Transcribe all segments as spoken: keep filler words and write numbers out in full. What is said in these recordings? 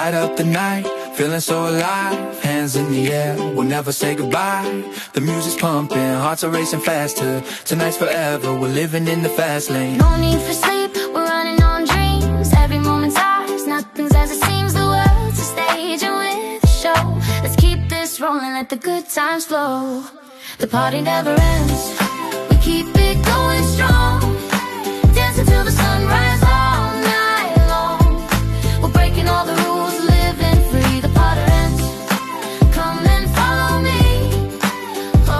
light up the night, feeling so alive, hands in the air, we'll never say goodbye. The music's pumping, hearts are racing faster. Tonight's forever, we're living in the fast lane. No need for sleep, we're running on dreams. Every moment's ours, nothing's as it seems. The world's a stage and we're the show. Let's keep this rolling, let the good times flow. The party never ends, we keep it going strong. Dance until the sunrise all night long. We're breaking all the rules, living free. The party ends, come and follow me. Oh,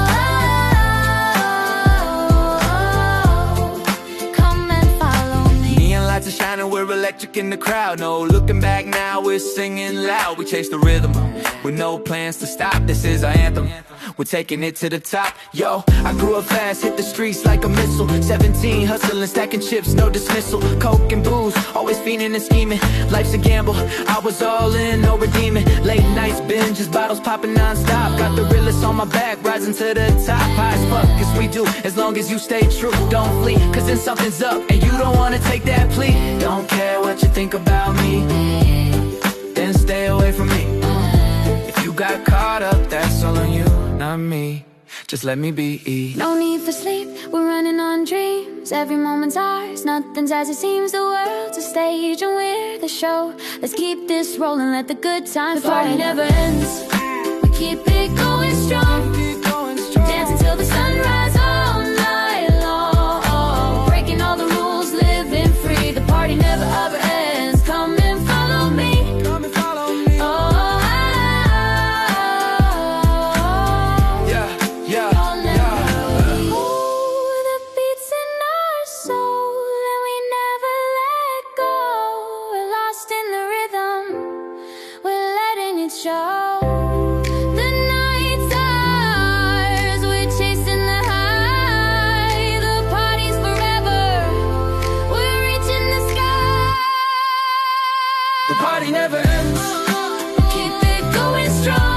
oh, oh, come and follow me. Neon lights are shining, we're electric in the crowd. No looking back now, we're singing loud. We chase the rhythm with no plans to stop. This is our anthem, we're taking it to the top. Yo, I grew up fast, hit the streets like a missile. Seventeen, hustling, stacking chips, no dismissal. Coke and booze, always fiending and scheming. Life's a gamble, I was all in, no redeeming. Late nights, binges, bottles popping non-stop. Got the realest on my back, rising to the top. High as fuck, as we do, as long as you stay true. Don't flee, cause then something's up, and you don't wanna take that plea. Don't care what you think about me, then stay away from me. If you got caught up, that's all on you, not me. Just let me be. No need for sleep, we're running on dreams. Every moment's ours, nothing's as it seems. The world's a stage and we're the show. Let's keep this rolling, let the good times flow. The party never ends, we keep it going strong. Dance until the sunrise all night long. Breaking all the rules, living free. The party never ever ends, come and follow me. The party never ends, keep it going strong.